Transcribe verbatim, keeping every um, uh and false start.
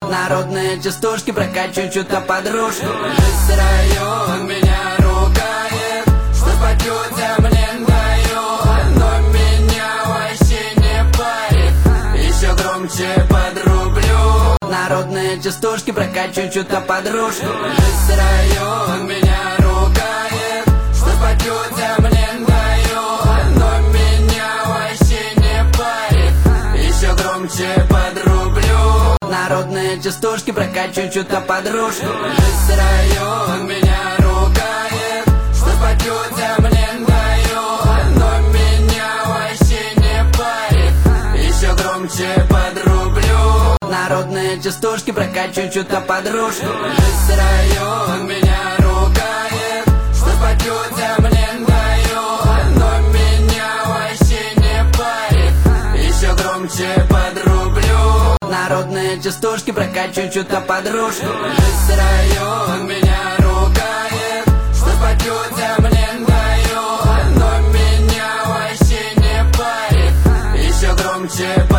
Народные частушки прокачивают чью-то подружку. Весь район меня ругает, что спать мне дает, но меня вообще не парит. Еще громче подрублю. Народные частушки прокачивают чью-то подружку. Весь район меня ругает, что спать мне дает, но меня вообще не парит. Еще громче подрублю. Народные частушки прокачивают чью-то подружку. Весь район меня ругает, что спать мне дает, но меня вообще не парит. Еще громче подрублю. Народные частушки прокачивают чью-то подружку. Весь район меня ругает, что спать мне дает, но меня вообще не парит. Еще громче подрублю. Народные частушки прокачивают чью-то подружку. Весь район меня ругает, что спать мне дает, но меня вообще не парит. Еще громче подрублю.